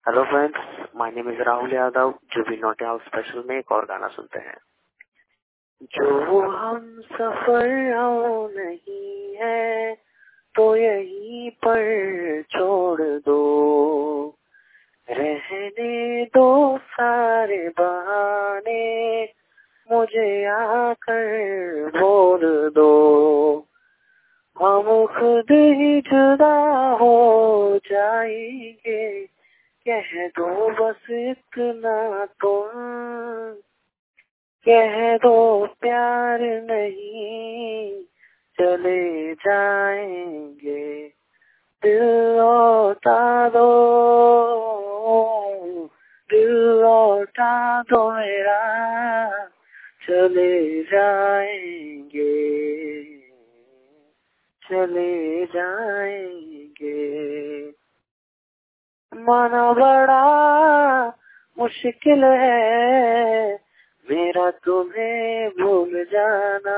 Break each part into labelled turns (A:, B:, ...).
A: Hello friends, my name is Rahul Yadav. जो भी नोटे house special में एक और गाना सुनते हैं। जो हम सफर हो नहीं है तो यहीं पर छोड़ दो, रहने दो सारे बहाने, मुझे आकर बोल दो। हम खुद ही जुदा हो जाएंगे, कह दो बस इतना तुम, कह दो प्यार नहीं चले जाएंगे, दिल लौटा दो, दिल लौटा दो मेरा, चले जाएंगे, चले जाएंगे। माना बड़ा मुश्किल है मेरा तुम्हें भूल जाना,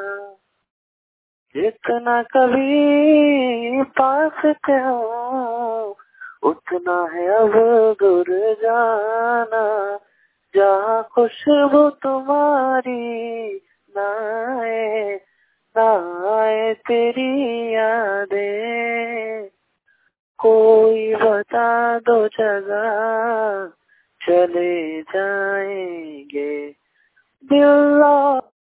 A: जितना कभी पास थे हो उतना है अब दूर जाना। जहाँ खुशबू तुम्हारी ना आए, ना आए तेरी यादें, कोई बता दो जगह, चले जाएंगे दिल।